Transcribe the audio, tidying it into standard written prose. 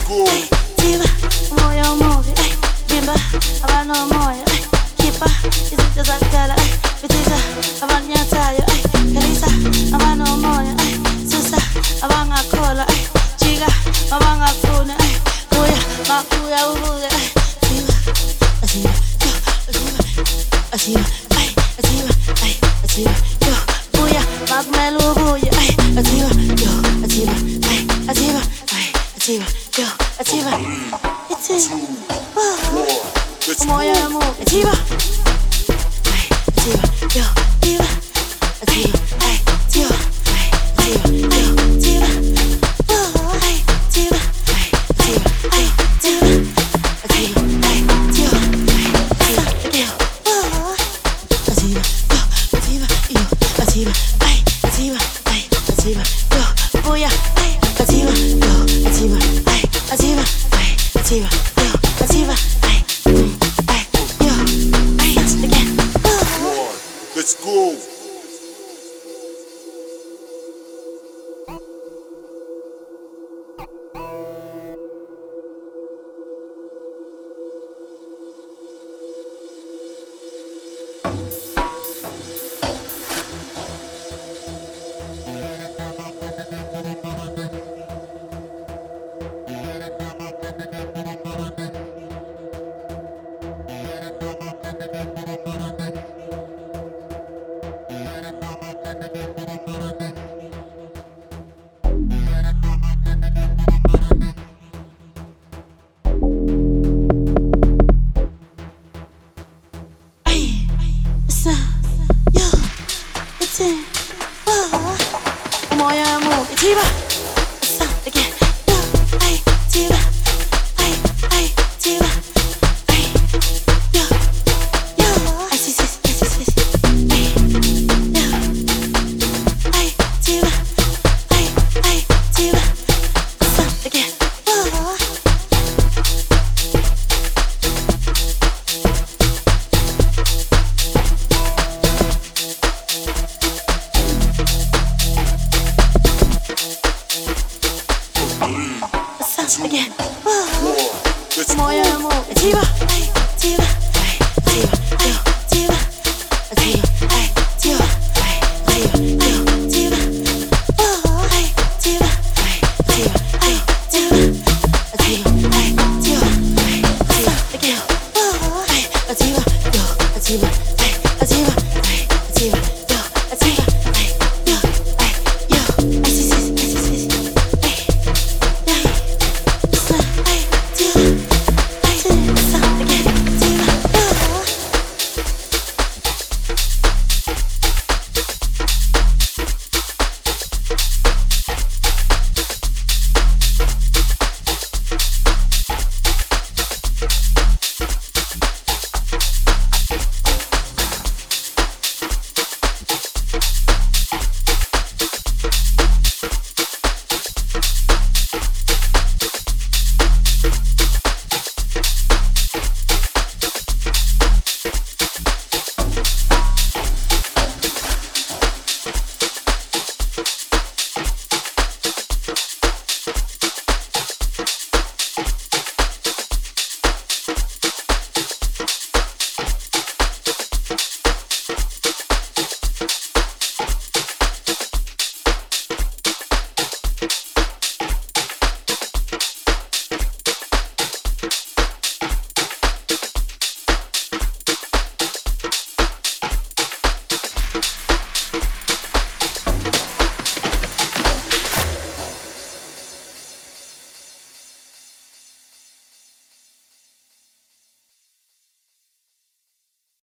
go. Diva, moyo movi, bimba, abano moyo, kipa, izita zakala, bitiza, abanyatayo, kalisa, abano moyo, susa, abanga kola, chiga, abanga kuna, kuya, makuya ubuga, diva, asiva, asiva, asiva, asiva, yo, kuya, magmelu buya, asiva, yo, asiva, asiva, asiva, yo, asiva, it's it, moyo mo, asiva, asiva, yo, asiva, asiva, asiva, asiva, yo, asiva, asiva, Let's go. Moya mo, diva, again, yo, diva, diva, yo, yo, sis, yo, diva, diva, again, again, Let's moya go. mo, diva.